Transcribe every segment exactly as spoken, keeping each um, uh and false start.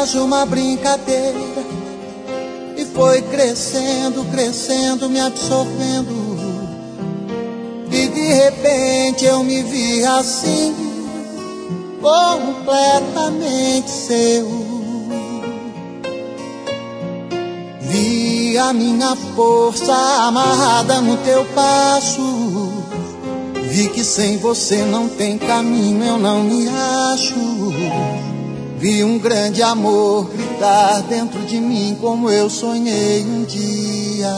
hoje uma brincadeira, e foi crescendo, crescendo, me absorvendo. E de repente eu me vi assim, completamente seu. Vi a minha força amarrada no teu passo. Vi que sem você não tem caminho, eu não me acho. Vi um grande amor gritar dentro de mim como eu sonhei um dia.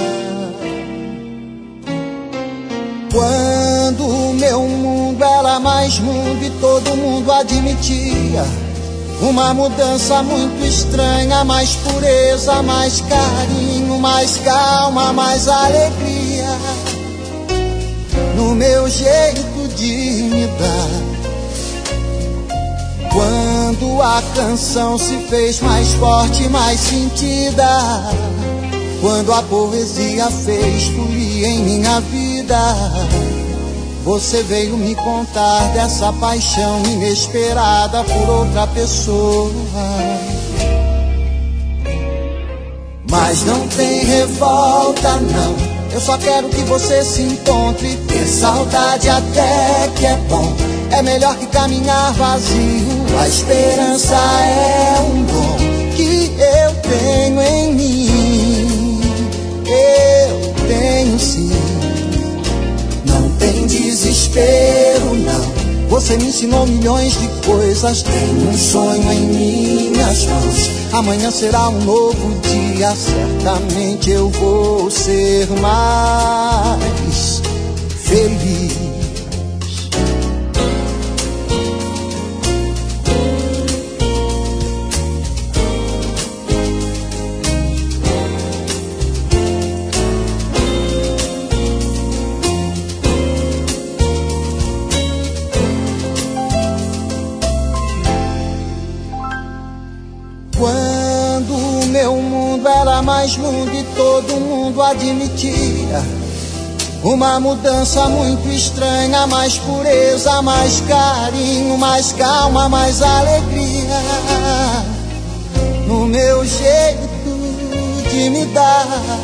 Quando o meu mundo era mais mundo e todo mundo admitia uma mudança muito estranha, mais pureza, mais carinho, mais calma, mais alegria no meu jeito de me dar. Quando a canção se fez mais forte, mais sentida, quando a poesia fez fluir em minha vida, você veio me contar dessa paixão inesperada por outra pessoa. Mas não tem revolta não, eu só quero que você se encontre. Ter saudade até que é bom, é melhor que caminhar vazio. A esperança é um dom que eu tenho em mim. Eu tenho sim. Não tem desespero não, você me ensinou milhões de coisas. Tenho um sonho em minhas mãos, amanhã será um novo dia. Certamente eu vou ser mais feliz. Quando o meu mundo era mais mundo e todo mundo admitia uma mudança muito estranha, mais pureza, mais carinho, mais calma, mais alegria no meu jeito de me dar.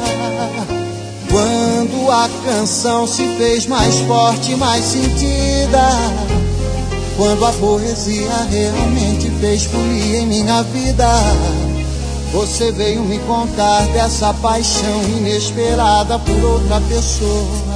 Quando a canção se fez mais forte, mais sentida, quando a poesia realmente fez fluir em minha vida, você veio me contar dessa paixão inesperada por outra pessoa.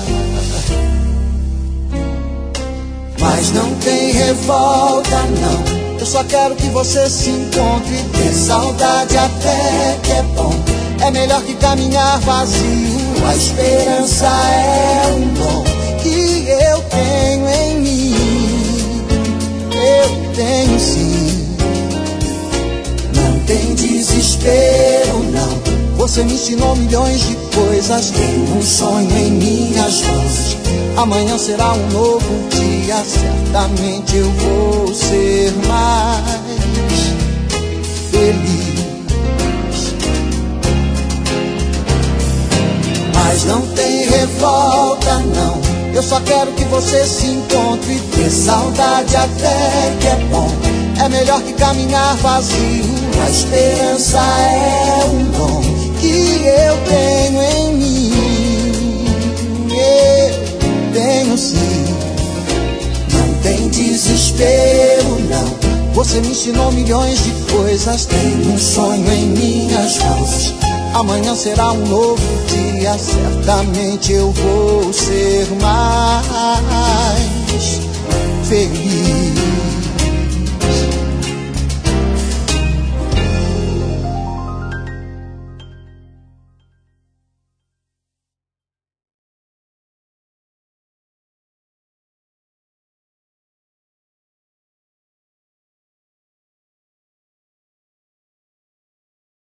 Mas não tem revolta não, eu só quero que você se encontre. Ter saudade até que é bom, é melhor que caminhar vazio. A esperança é um dom que eu tenho em mim. Eu tenho sim. Não tem desespero não, você me ensinou milhões de coisas. Tenho um sonho em minhas mãos, amanhã será um novo dia. Certamente eu vou ser mais feliz. Mas não tem revolta não, eu só quero que você se encontre. Ter saudade até que é bom, é melhor que caminhar vazio. A esperança é um dom que eu tenho em mim. Eu tenho sim. Não tem desespero não, você me ensinou milhões de coisas. Tenho um sonho em minhas mãos, amanhã será um novo dia. Certamente eu vou ser mais feliz.